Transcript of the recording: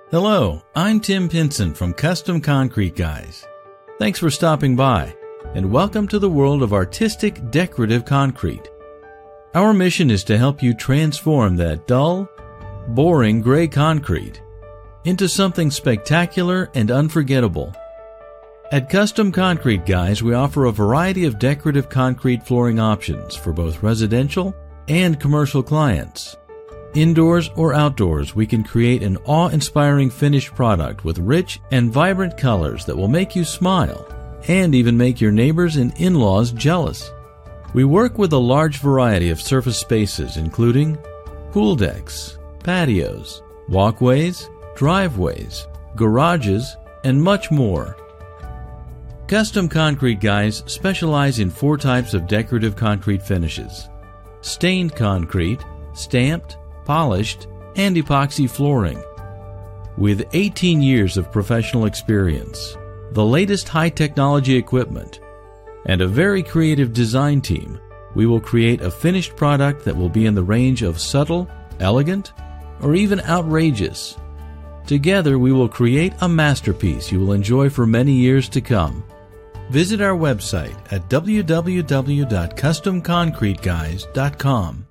Hello, I'm Tim Pinson from Custom Concrete Guys. Thanks for stopping by, and welcome to the world of artistic decorative concrete. Our mission is to help you transform that dull, boring gray concrete into something spectacular and unforgettable. At Custom Concrete Guys, we offer a variety of decorative concrete flooring options for both residential and commercial clients. Indoors or outdoors, we can create an awe-inspiring finished product with rich and vibrant colors that will make you smile and even make your neighbors and in-laws jealous. We work with a large variety of surface spaces, including pool decks, patios, walkways, driveways, garages, and much more. Custom Concrete Guys specialize in 4 types of decorative concrete finishes: stained concrete, stamped, polished, and epoxy flooring. With 18 years of professional experience, the latest high-technology equipment, and a very creative design team, we will create a finished product that will be in the range of subtle, elegant, or even outrageous. Together, we will create a masterpiece you will enjoy for many years to come. Visit our website at www.customconcreteguys.com